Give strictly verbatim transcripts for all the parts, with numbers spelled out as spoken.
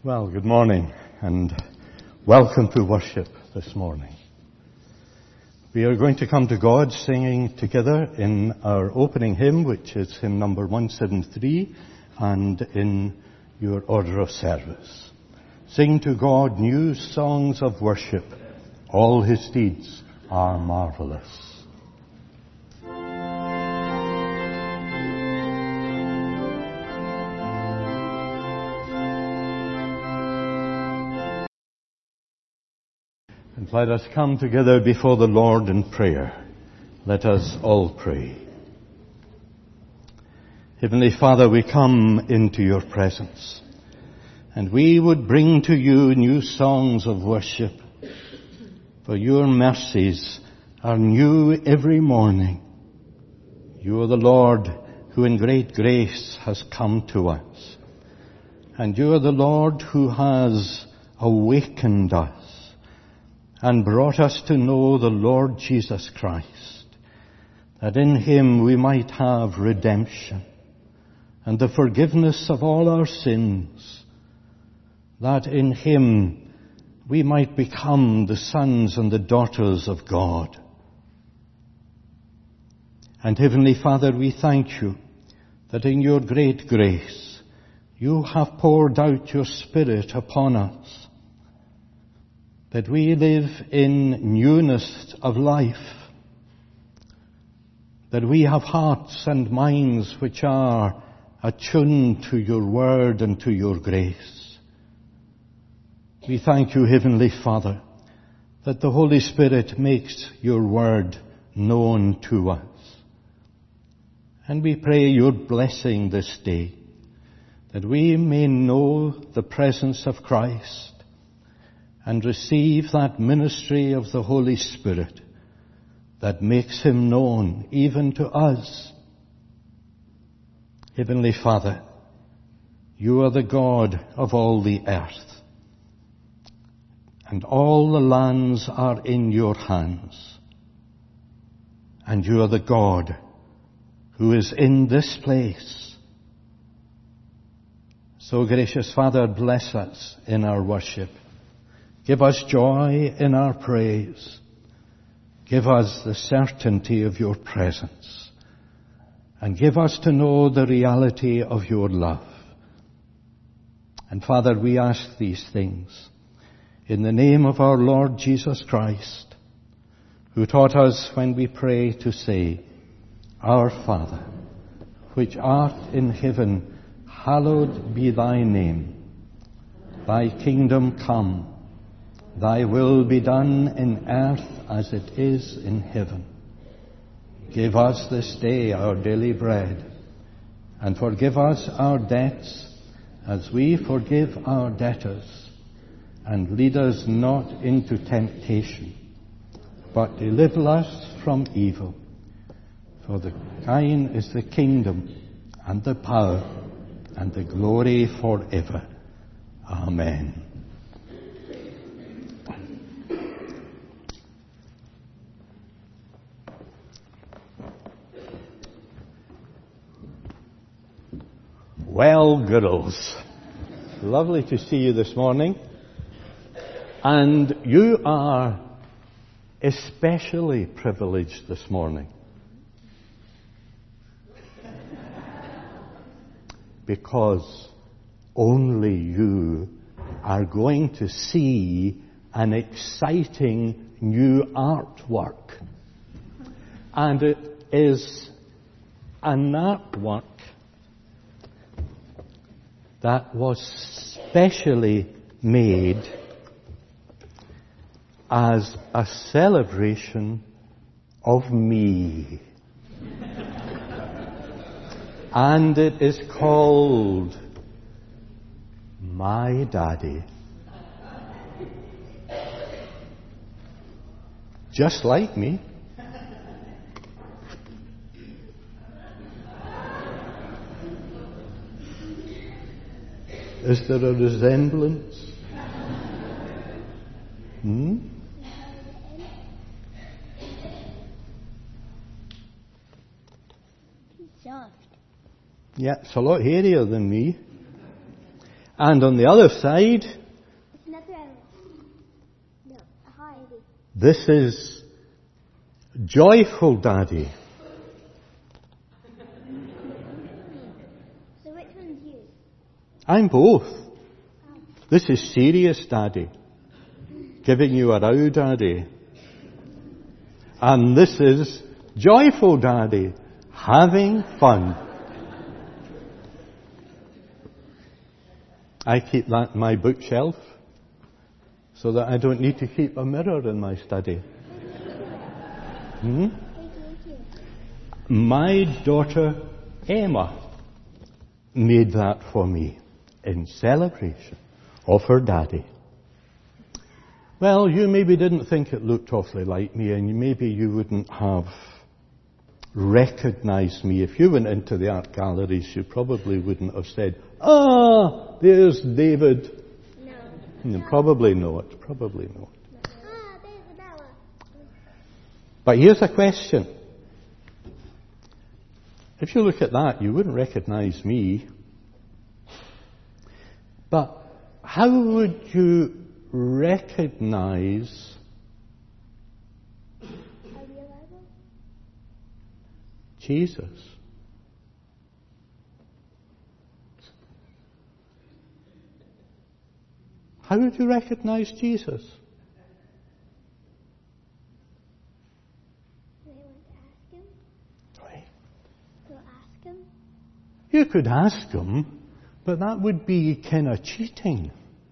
Well, good morning and welcome to worship this morning. We are going to come to God singing together in our opening hymn, which is hymn number one seventy-three, and in your order of service. Sing to God new songs of worship. All his deeds are marvelous. And let us come together before the Lord in prayer. Let us all pray. Heavenly Father, we come into your presence, and we would bring to you new songs of worship, for your mercies are new every morning. You are the Lord who in great grace has come to us, and you are the Lord who has awakened us and brought us to know the Lord Jesus Christ, that in him we might have redemption and the forgiveness of all our sins, that in him we might become the sons and the daughters of God. And Heavenly Father, we thank you that in your great grace you have poured out your Spirit upon us, that we live in newness of life, that we have hearts and minds which are attuned to your word and to your grace. We thank you, Heavenly Father, that the Holy Spirit makes your word known to us. And we pray your blessing this day, that we may know the presence of Christ and receive that ministry of the Holy Spirit that makes him known even to us. Heavenly Father, you are the God of all the earth, and all the lands are in your hands. And you are the God who is in this place. So, gracious Father, bless us in our worship. Give us joy in our praise. Give us the certainty of your presence. And give us to know the reality of your love. And Father, we ask these things in the name of our Lord Jesus Christ, who taught us when we pray to say, Our Father, which art in heaven, hallowed be thy name. Thy kingdom come. Thy will be done in earth as it is in heaven. Give us this day our daily bread, and forgive us our debts as we forgive our debtors. And lead us not into temptation, but deliver us from evil. For the thine is the kingdom, and the power, and the glory forever. Amen. Well, girls, lovely to see you this morning. And you are especially privileged this morning, because only you are going to see an exciting new artwork. And it is an artwork that was specially made as a celebration of me. And it is called My Daddy. Just like me. Is there a resemblance? Hmm? Soft. Yeah, it's a lot hairier than me. And on the other side, It's another animal. No, a high. this is joyful Daddy. So which one's you? I'm both. This is serious Daddy, giving you a row Daddy. And this is joyful Daddy, having fun. I keep that in my bookshelf so that I don't need to keep a mirror in my study. Hmm? My daughter Emma made that for me in celebration of her daddy. Well, you maybe didn't think it looked awfully like me, and maybe you wouldn't have recognized me. If you went into the art galleries, you probably wouldn't have said, "Ah, there's David." No. No, probably not. Probably not. Ah, there's Bella. But here's a question. If you look at that, you wouldn't recognize me. But how would you recognize Are we alive? Jesus? How would you recognize Jesus? Do I want to ask him? Right. Go ask him? You could ask him, but that would be kind of cheating.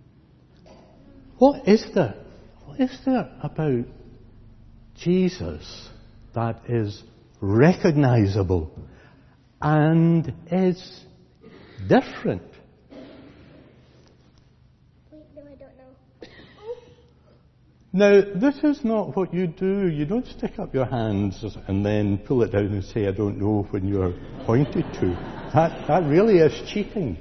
What is there? What is there about Jesus that is recognizable and is different? Wait, no, I don't know. Now, this is not what you do. You don't stick up your hands and then pull it down and say, "I don't know," when you're pointed to. That, that really is cheating.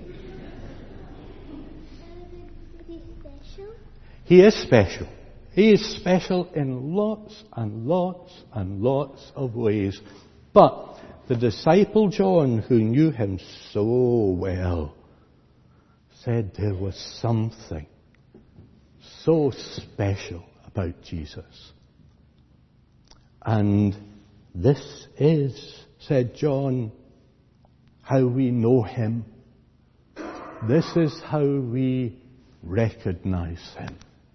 Is he special? He is special. He is special in lots and lots and lots of ways. But the disciple John, who knew him so well, said there was something so special about Jesus. And this is, said John, how we know him. This is how we recognize him.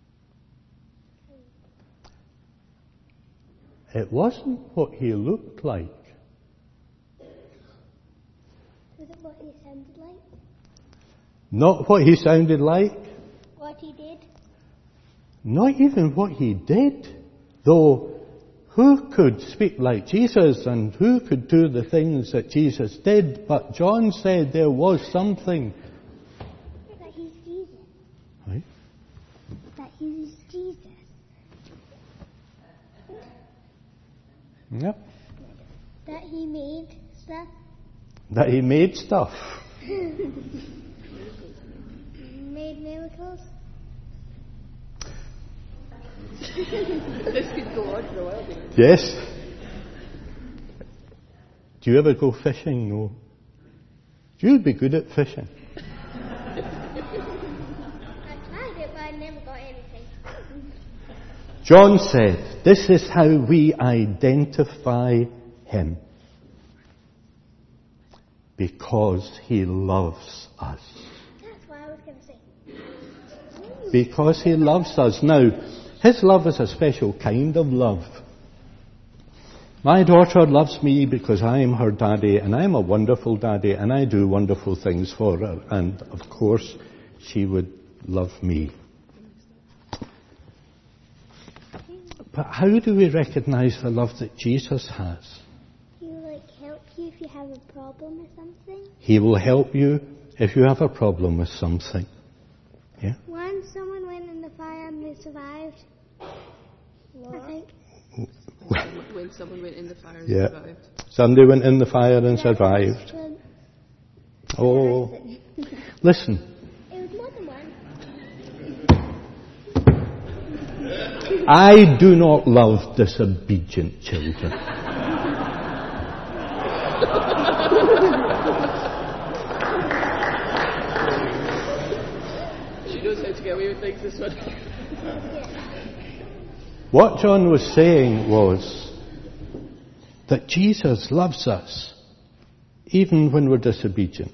It wasn't what he looked like. Was it what he sounded like? Not what he sounded like. What he did? Not even what he did. Though, who could speak like Jesus and who could do the things that Jesus did? But John said there was something. That he's Jesus. Right? That he's Jesus. Yep. That he made stuff. That he made stuff. Made miracles. This could go on for a while. Yes. Do you ever go fishing? No. You'd be good at fishing. I tried it, but I never got anything. John said, this is how we identify him. Because he loves us. That's what I was going to say. Because he loves us. Now, his love is a special kind of love. My daughter loves me because I am her daddy, and I'm a wonderful daddy, and I do wonderful things for her. And, of course, she would love me. But how do we recognize the love that Jesus has? He will like help you if you have a problem or something. He will help you if you have a problem with something. Yeah? Once someone went in the fire and they survived. What? I think. When someone went in the fire and Yeah. survived. Somebody went in the fire and survived. It Oh, listen. was more than one. I do not love disobedient children. knows how to get away with things, this one. What John was saying was that Jesus loves us even when we're disobedient.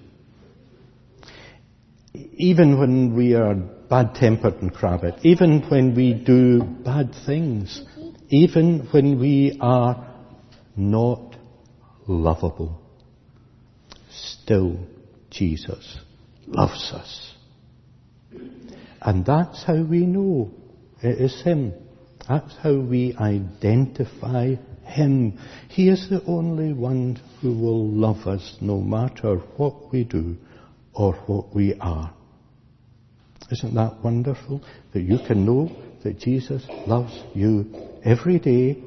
Even when we are bad-tempered and crabbed. Even when we do bad things. Even when we are not lovable. Still, Jesus loves us. And that's how we know it is Him. That's how we identify Him. He is the only one who will love us no matter what we do or what we are. Isn't that wonderful? That you can know that Jesus loves you every day,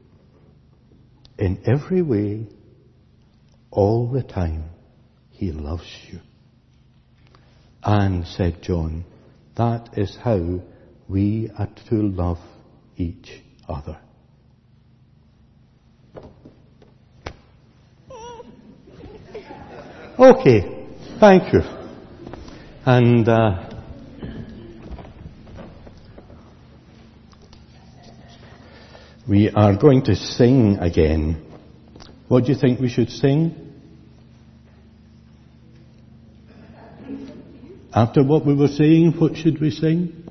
in every way, all the time. He loves you. And, said John, that is how we are to love each other. Okay, thank you. And uh, we are going to sing again. What do you think we should sing? After what we were saying, what should we sing?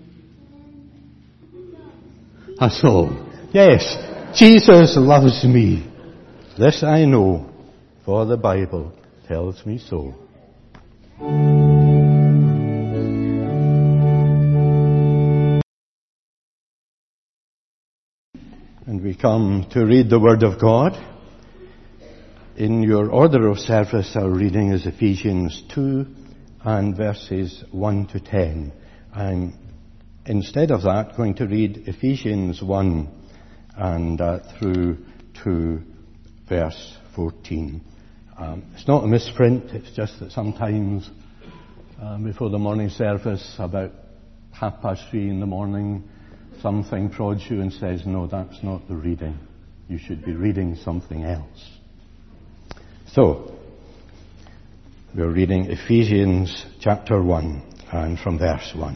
A song. Yes, Jesus loves me. This I know, for the Bible tells me so. And we come to read the Word of God. In your order of service, our reading is Ephesians two and verses one to ten. I'm, instead of that, going to read Ephesians one and uh, through to verse fourteen. Um, it's not a misprint, it's just that sometimes um, before the morning service, about half past three in the morning, something prods you and says, no, that's not the reading. You should be reading something else. So, we're reading Ephesians chapter one and from verse one.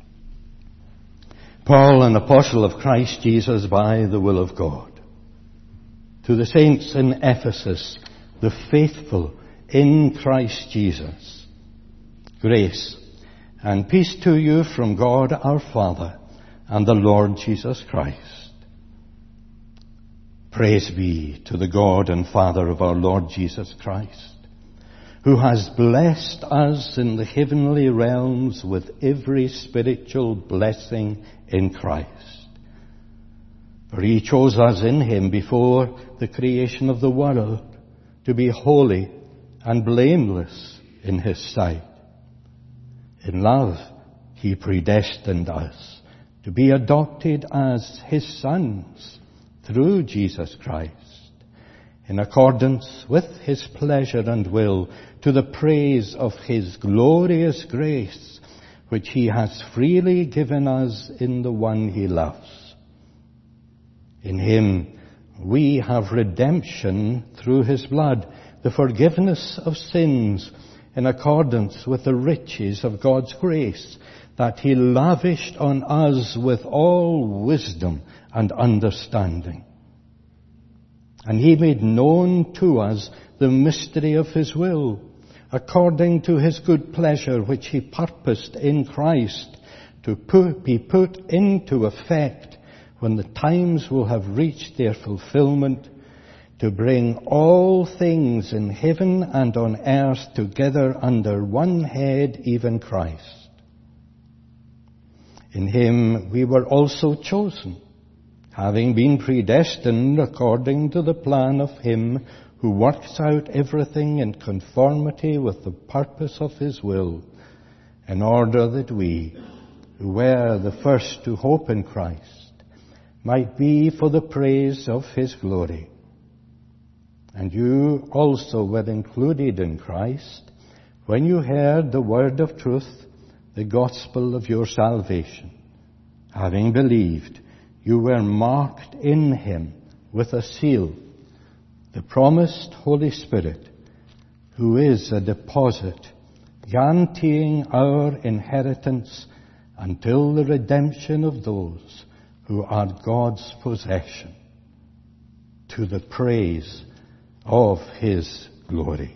Paul, an apostle of Christ Jesus by the will of God, to the saints in Ephesus, the faithful in Christ Jesus, grace and peace to you from God our Father and the Lord Jesus Christ. Praise be to the God and Father of our Lord Jesus Christ, who has blessed us in the heavenly realms with every spiritual blessing in Christ. For He chose us in Him before the creation of the world to be holy and blameless in His sight. In love, He predestined us to be adopted as His sons through Jesus Christ, in accordance with His pleasure and will, to the praise of His glorious grace, which He has freely given us in the one He loves. In Him we have redemption through His blood, the forgiveness of sins, in accordance with the riches of God's grace, that He lavished on us with all wisdom and understanding. And He made known to us the mystery of His will, according to His good pleasure, which He purposed in Christ to put, be put into effect when the times will have reached their fulfillment, to bring all things in heaven and on earth together under one head, even Christ. In Him we were also chosen, having been predestined according to the plan of Him who works out everything in conformity with the purpose of His will, in order that we, who were the first to hope in Christ, might be for the praise of His glory. And you also were included in Christ when you heard the word of truth, the gospel of your salvation. Having believed, you were marked in Him with a seal, the promised Holy Spirit, who is a deposit guaranteeing our inheritance until the redemption of those who are God's possession, to the praise of His glory.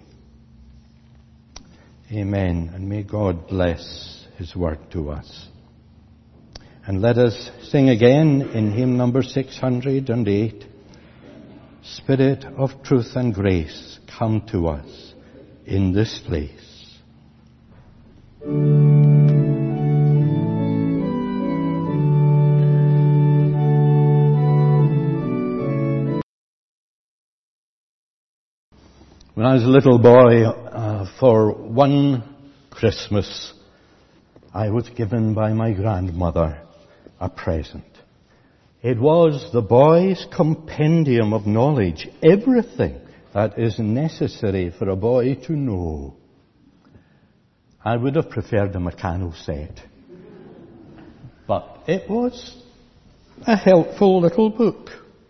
Amen. And may God bless His word to us. And let us sing again in hymn number six hundred eight, Spirit of truth and grace, come to us in this place. When I was a little boy, uh, for one Christmas, I was given by my grandmother a present. It was the boy's compendium of knowledge, everything that is necessary for a boy to know. I would have preferred a Meccano set, but it was a helpful little book.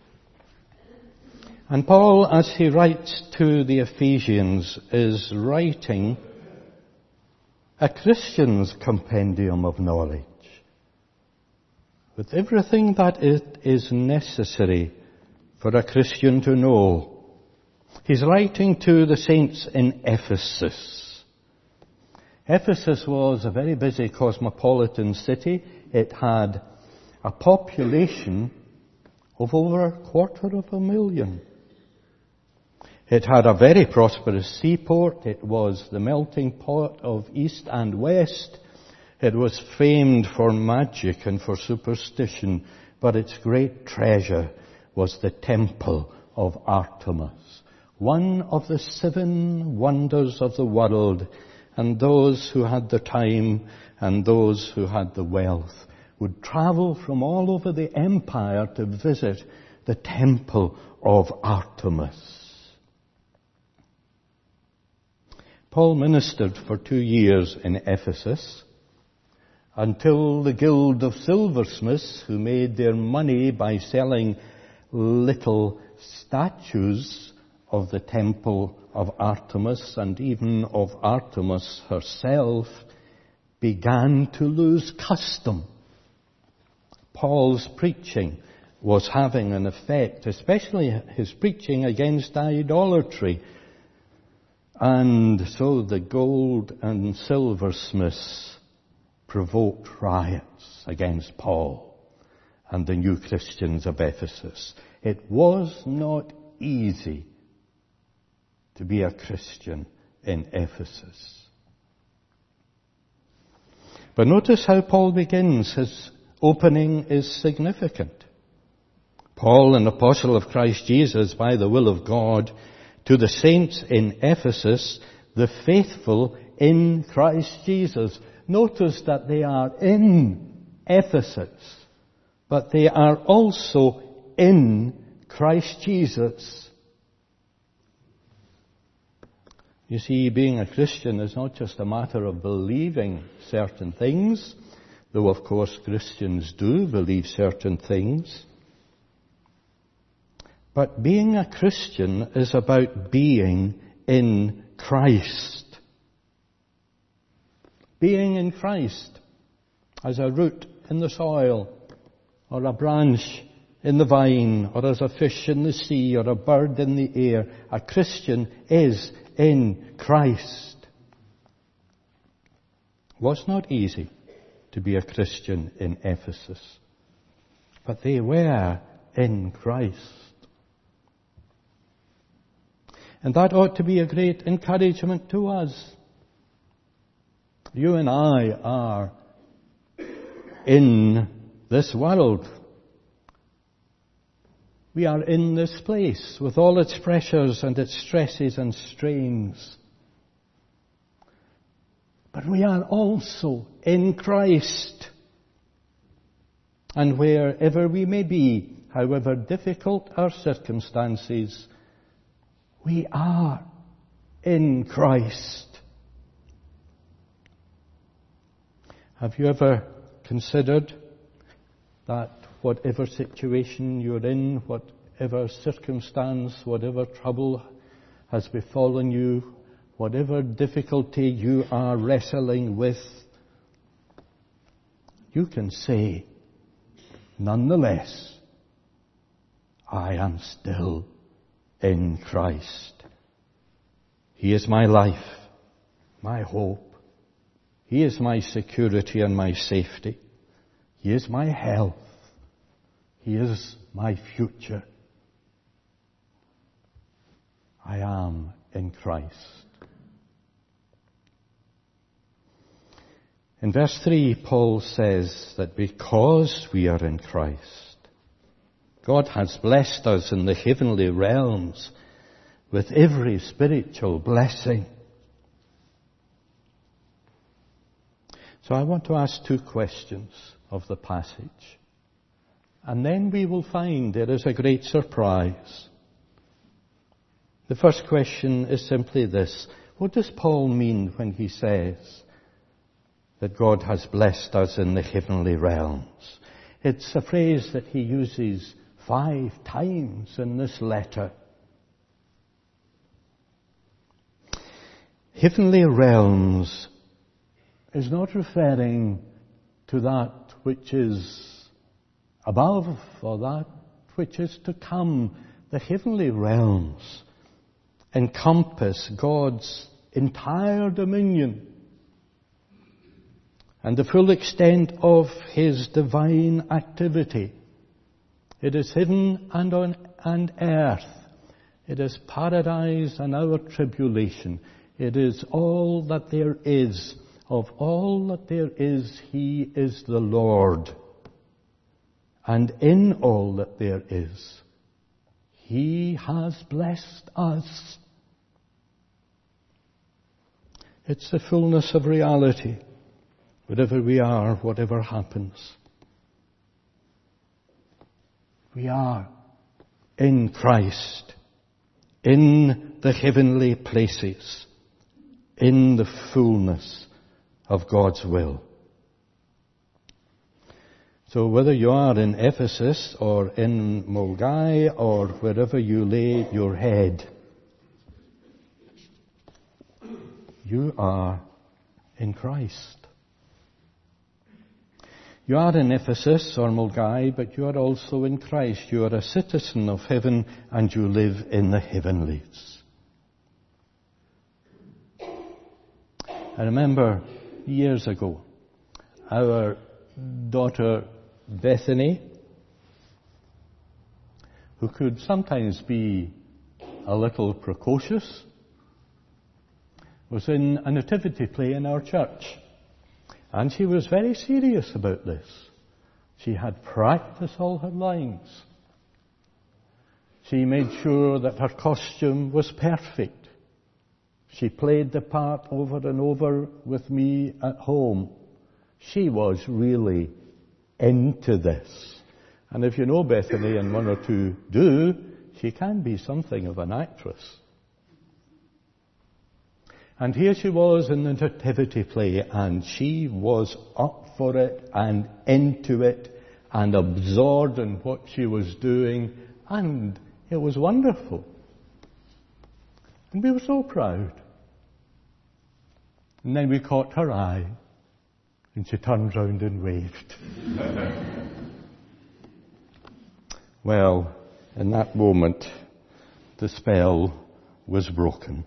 And Paul, as he writes to the Ephesians, is writing a Christian's compendium of knowledge, with everything that it is necessary for a Christian to know. He's writing to the saints in Ephesus. Ephesus was a very busy cosmopolitan city. It had a population of over a quarter of a million. It had a very prosperous seaport. It was the melting pot of East and West. It was famed for magic and for superstition, but its great treasure was the temple of Artemis, one of the seven wonders of the world, and those who had the time and those who had the wealth would travel from all over the empire to visit the temple of Artemis. Paul ministered for two years in Ephesus until the Guild of Silversmiths, who made their money by selling little statues of the temple of Artemis and even of Artemis herself, began to lose custom. Paul's preaching was having an effect, especially his preaching against idolatry. And so the gold and silversmiths provoked riots against Paul and the new Christians of Ephesus. It was not easy to be a Christian in Ephesus. But notice how Paul begins. His opening is significant. Paul, an apostle of Christ Jesus by the will of God, to the saints in Ephesus, the faithful in Christ Jesus. Notice that they are in Ephesus, but they are also in Christ Jesus. You see, being a Christian is not just a matter of believing certain things, though of course Christians do believe certain things. But being a Christian is about being in Christ. Being in Christ as a root in the soil, or a branch in the vine, or as a fish in the sea, or a bird in the air. A Christian is in Christ. It was not easy to be a Christian in Ephesus, but they were in Christ. And that ought to be a great encouragement to us. You and I are in this world. We are in this place with all its pressures and its stresses and strains. But we are also in Christ. And wherever we may be, however difficult our circumstances, we are in Christ. Have you ever considered that whatever situation you're in, whatever circumstance, whatever trouble has befallen you, whatever difficulty you are wrestling with, you can say, nonetheless, I am still in Christ. He is my life, my hope. He is my security and my safety. He is my health. He is my future. I am in Christ. In verse three, Paul says that because we are in Christ, God has blessed us in the heavenly realms with every spiritual blessing. So I want to ask two questions of the passage. And then we will find there is a great surprise. The first question is simply this. What does Paul mean when he says that God has blessed us in the heavenly realms? It's a phrase that he uses five times in this letter. Heavenly realms is not referring to that which is above or that which is to come. The heavenly realms encompass God's entire dominion and the full extent of His divine activity. It is heaven and on and earth. It is paradise and our tribulation. It is all that there is. Of all that there is, He is the Lord. And in all that there is, He has blessed us. It's the fullness of reality, wherever we are, whatever happens. We are in Christ, in the heavenly places, in the fullness of God's will. So whether you are in Ephesus or in Mulgai or wherever you lay your head, you are in Christ. You are in Ephesus or Mulgai, but you are also in Christ. You are a citizen of heaven and you live in the heavenlies. I remember years ago, our daughter Bethany, who could sometimes be a little precocious, was in a nativity play in our church. And she was very serious about this. She had practiced all her lines. She made sure that her costume was perfect. She played the part over and over with me at home. She was really into this. And if you know Bethany, and one or two do, she can be something of an actress. And here she was in the nativity play, and she was up for it and into it and absorbed in what she was doing, and it was wonderful. And we were so proud. And then we caught her eye, and she turned round and waved. Well, in that moment, the spell was broken.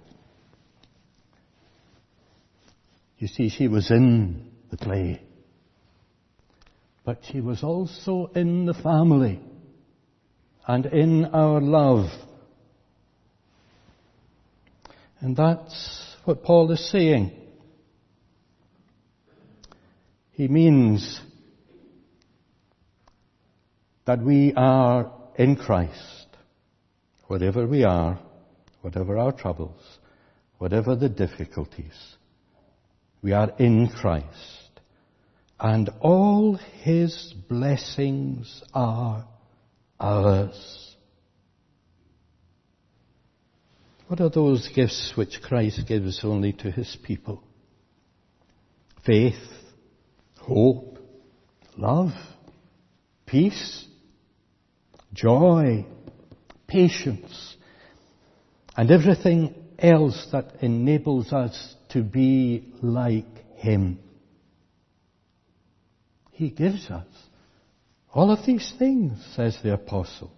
You see, she was in the play, but she was also in the family and in our love. And that's what Paul is saying. He means that we are in Christ, wherever we are, whatever our troubles, whatever the difficulties. We are in Christ, and all His blessings are ours. What are those gifts which Christ gives only to His people? Faith, hope, love, peace, joy, patience, and everything else that enables us to be like Him. He gives us all of these things, says the apostle.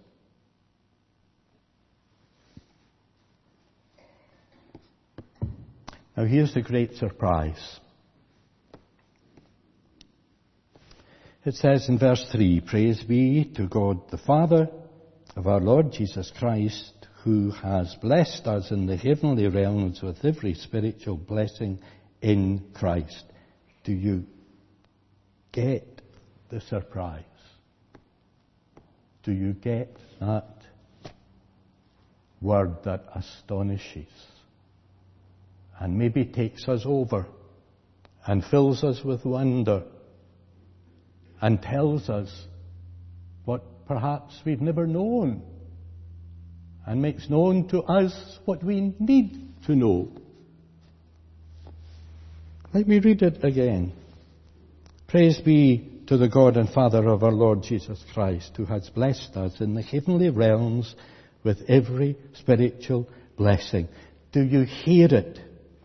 Now here's the great surprise. It says in verse three, "Praise be to God the Father of our Lord Jesus Christ, who has blessed us in the heavenly realms with every spiritual blessing in Christ." Do you get the surprise? Do you get that word that astonishes and maybe takes us over and fills us with wonder and tells us what perhaps we've never known and makes known to us what we need to know? Let me read it again. "Praise be to the God and Father of our Lord Jesus Christ, who has blessed us in the heavenly realms with every spiritual blessing." Do you hear it?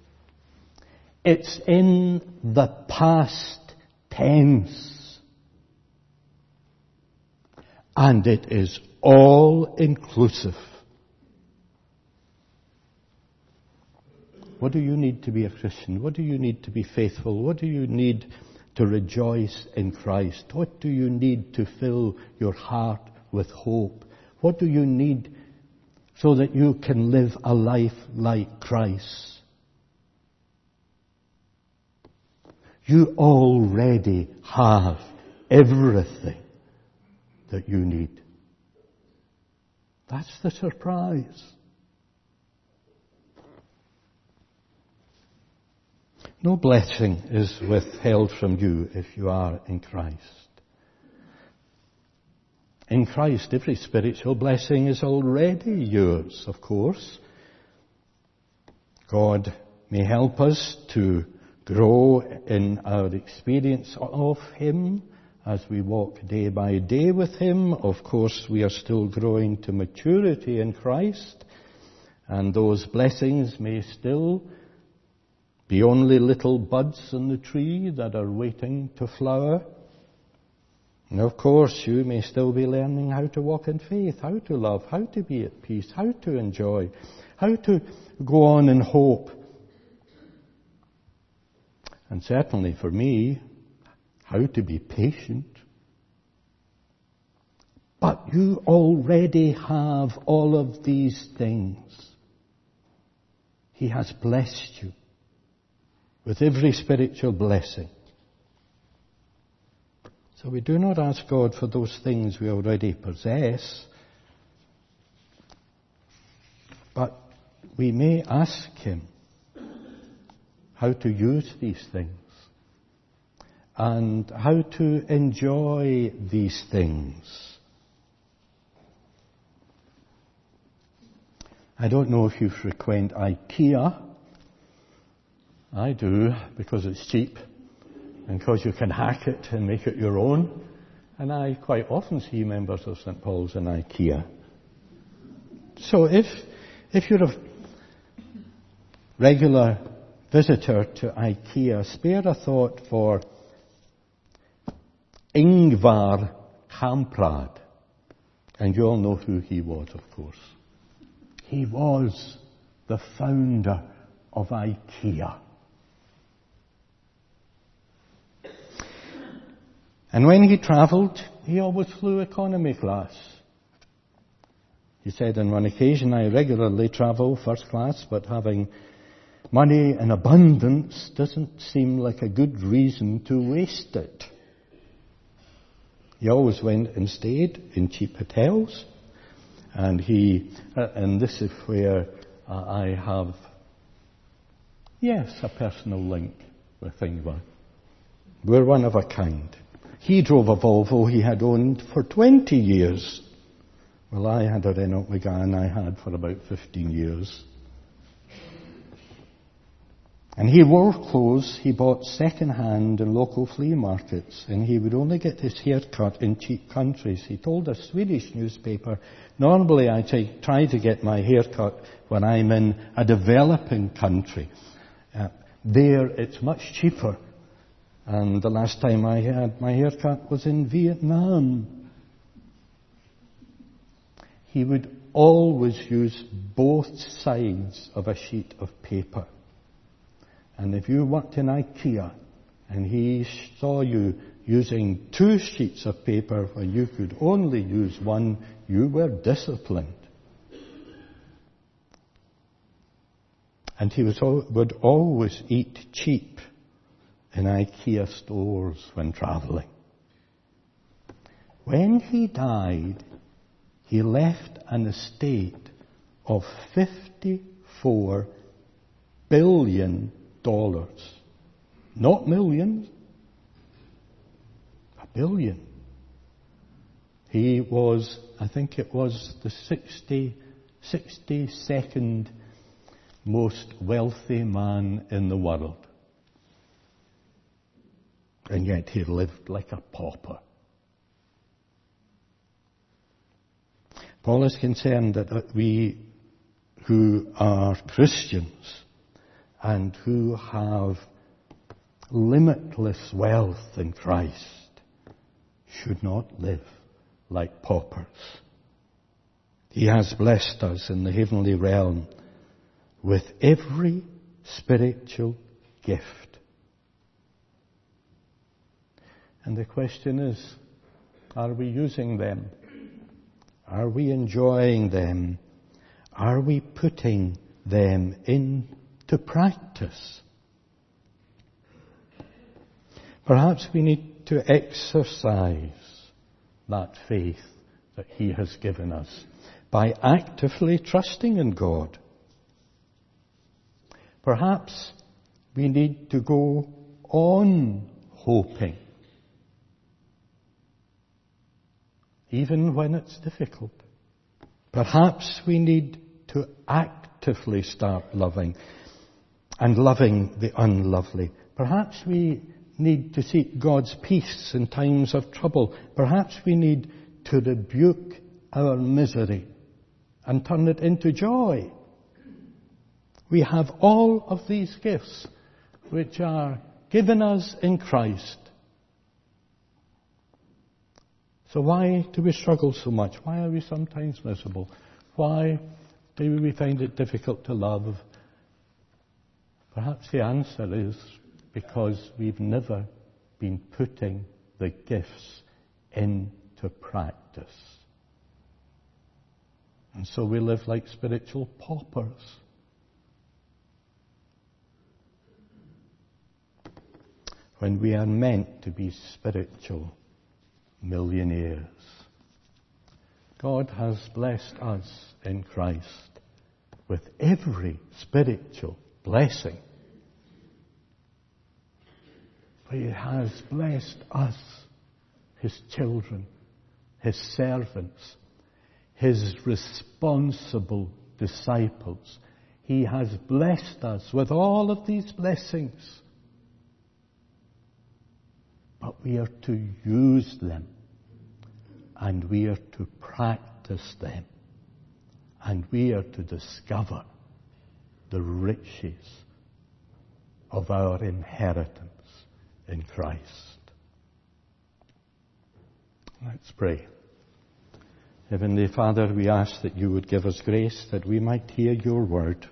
It's in the past tense. And it is all inclusive. What do you need to be a Christian? What do you need to be faithful? What do you need to rejoice in Christ? What do you need to fill your heart with hope? What do you need so that you can live a life like Christ? You already have everything that you need. That's the surprise. No blessing is withheld from you if you are in Christ. In Christ, every spiritual blessing is already yours, of course. God may help us to grow in our experience of Him as we walk day by day with Him. Of course, we are still growing to maturity in Christ, and those blessings may still be only little buds on the tree that are waiting to flower. And of course, you may still be learning how to walk in faith, how to love, how to be at peace, how to enjoy, how to go on in hope. And certainly for me, how to be patient. But you already have all of these things. He has blessed you with every spiritual blessing. So we do not ask God for those things we already possess, but we may ask Him how to use these things and how to enjoy these things. I don't know if you frequent IKEA. I do, because it's cheap and because you can hack it and make it your own. And I quite often see members of Saint Paul's in IKEA. So if if you're a regular visitor to IKEA, spare a thought for Ingvar Kamprad. And you all know who he was, of course. He was the founder of IKEA. And when he travelled, he always flew economy class. He said on one occasion, "I regularly travel first class, but having money in abundance doesn't seem like a good reason to waste it." He always went and stayed in cheap hotels. And he, uh, and this is where uh, I have, yes, a personal link with Ingvar. We're one of a kind. He drove a Volvo he had owned for twenty years. Well, I had a Renault Megane I had for about fifteen years. And he wore clothes he bought second-hand in local flea markets, and he would only get his hair cut in cheap countries. He told a Swedish newspaper, "Normally I t- try to get my hair cut when I'm in a developing country. Uh, there it's much cheaper And the last time I had my haircut was in Vietnam. He would always use both sides of a sheet of paper. And if you worked in IKEA and he saw you using two sheets of paper when you could only use one, you were disciplined. And he was, would always eat cheap in IKEA stores when traveling. When he died, he left an estate of fifty-four billion dollars. Not millions, a billion. He was, I think it was the sixty, sixty-second most wealthy man in the world. And yet he lived like a pauper. Paul is concerned that we who are Christians and who have limitless wealth in Christ should not live like paupers. He has blessed us in the heavenly realm with every spiritual gift. And the question is, are we using them? Are we enjoying them? Are we putting them into practice? Perhaps we need to exercise that faith that He has given us by actively trusting in God. Perhaps we need to go on hoping, even when it's difficult. Perhaps we need to actively start loving and loving the unlovely. Perhaps we need to seek God's peace in times of trouble. Perhaps we need to rebuke our misery and turn it into joy. We have all of these gifts which are given us in Christ. So why do we struggle so much? Why are we sometimes miserable? Why do we find it difficult to love? Perhaps the answer is because we've never been putting the gifts into practice. And so we live like spiritual paupers. When we are meant to be spiritual millionaires. God has blessed us in Christ with every spiritual blessing. But He has blessed us, His children, His servants, His responsible disciples. He has blessed us with all of these blessings. But we are to use them, and we are to practice them, and we are to discover the riches of our inheritance in Christ. Let's pray. Heavenly Father, we ask that you would give us grace that we might hear your word.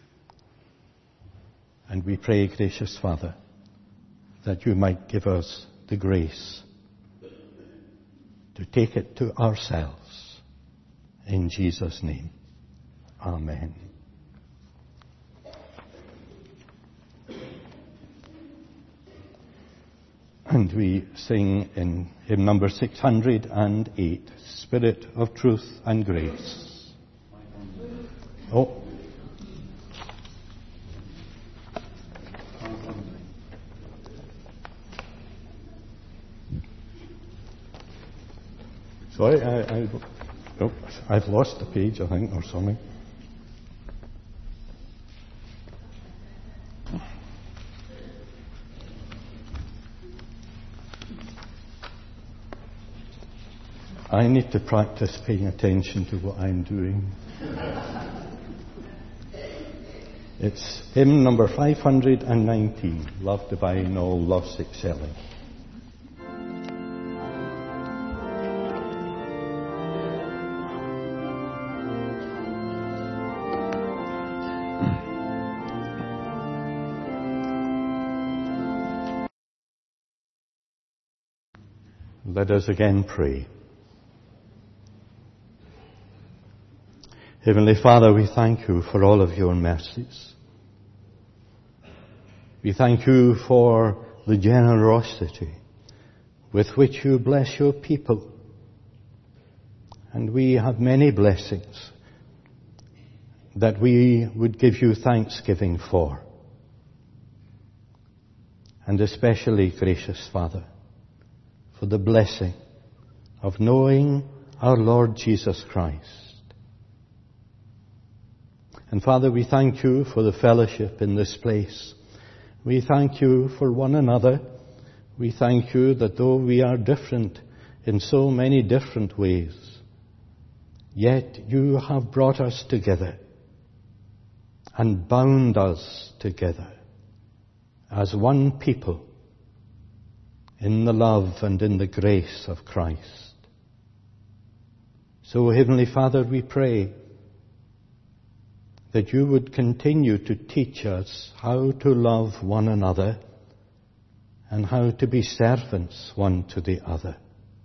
And we pray, gracious Father, that you might give us the grace to take it to ourselves. In Jesus' name. Amen. And we sing in hymn number six hundred eight, Spirit of Truth and Grace. Oh. Sorry, I, I, oh, I've lost the page, I think, or something. I need to practice paying attention to what I'm doing. It's hymn number five hundred nineteen, Love Divine, All Loves Excelling. Let us again pray. Heavenly Father, we thank you for all of your mercies. We thank you for the generosity with which you bless your people. And we have many blessings that we would give you thanksgiving for. And especially, gracious Father, for the blessing of knowing our Lord Jesus Christ. And Father, we thank you for the fellowship in this place. We thank you for one another. We thank you that though we are different in so many different ways, yet you have brought us together and bound us together as one people in the love and in the grace of Christ. So, Heavenly Father, we pray that you would continue to teach us how to love one another and how to be servants one to the other.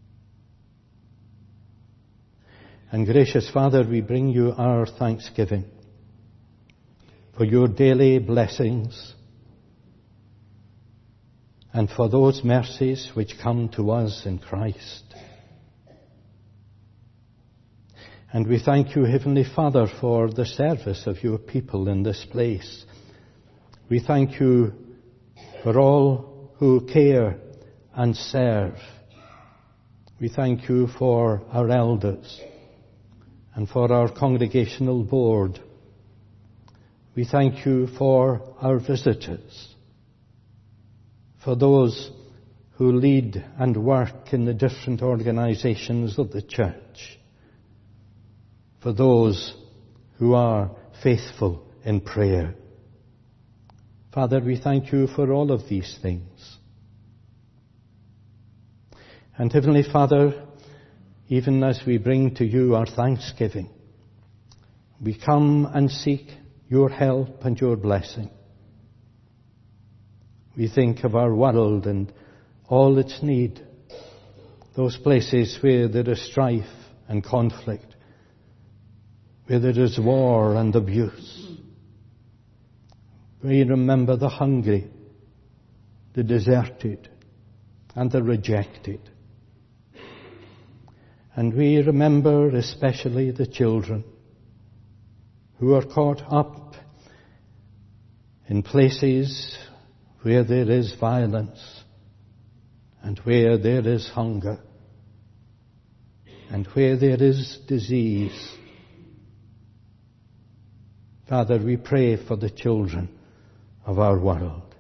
And gracious Father, we bring you our thanksgiving for your daily blessings and for those mercies which come to us in Christ. And we thank you, Heavenly Father, for the service of your people in this place. We thank you for all who care and serve. We thank you for our elders and for our congregational board. We thank you for our visitors, for those who lead and work in the different organizations of the church, for those who are faithful in prayer. Father, we thank you for all of these things. And Heavenly Father, even as we bring to you our thanksgiving, we come and seek your help and your blessing. We think of our world and all its need, those places where there is strife and conflict, where there is war and abuse. We remember the hungry, the deserted, and the rejected. And we remember especially the children who are caught up in places where there is violence and where there is hunger and where there is disease. Father, we pray for the children of our world.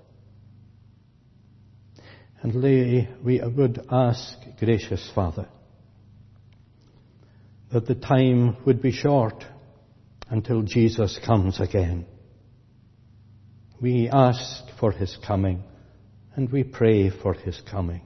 And we would ask, gracious Father, that the time would be short until Jesus comes again. We ask for his coming, and we pray for his coming.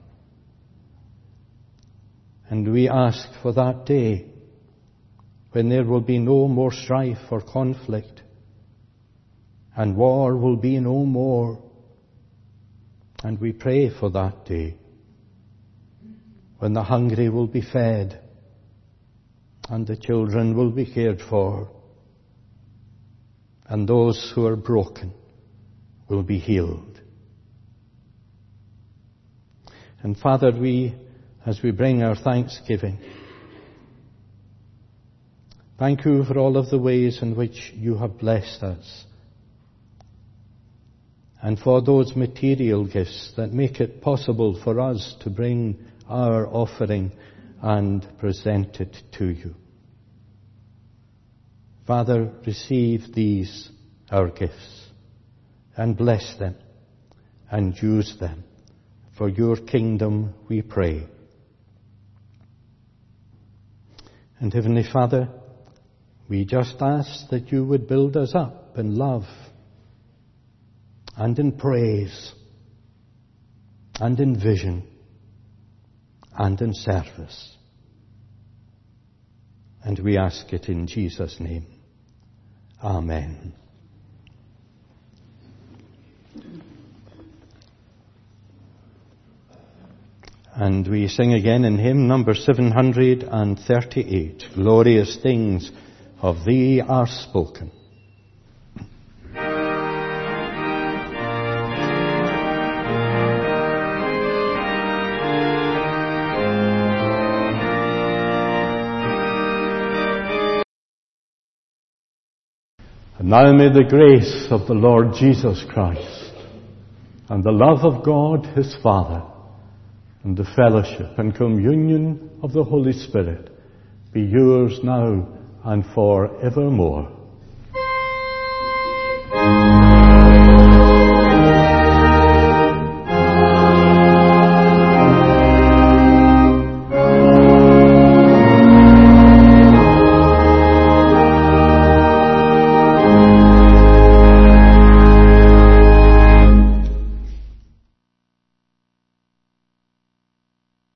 And we ask for that day when there will be no more strife or conflict, and war will be no more. And we pray for that day when the hungry will be fed and the children will be cared for and those who are broken will be healed. And Father, we, as we bring our thanksgiving, thank you for all of the ways in which you have blessed us, and for those material gifts that make it possible for us to bring our offering and present it to you. Father, receive these, our gifts, and bless them, and use them. For your kingdom, we pray. And Heavenly Father, we just ask that you would build us up in love and in praise, and in vision, and in service. And we ask it in Jesus' name. Amen. And we sing again in hymn number seven hundred thirty-eight, Glorious things of thee are spoken. And now may the grace of the Lord Jesus Christ and the love of God his Father and the fellowship and communion of the Holy Spirit be yours now and for evermore.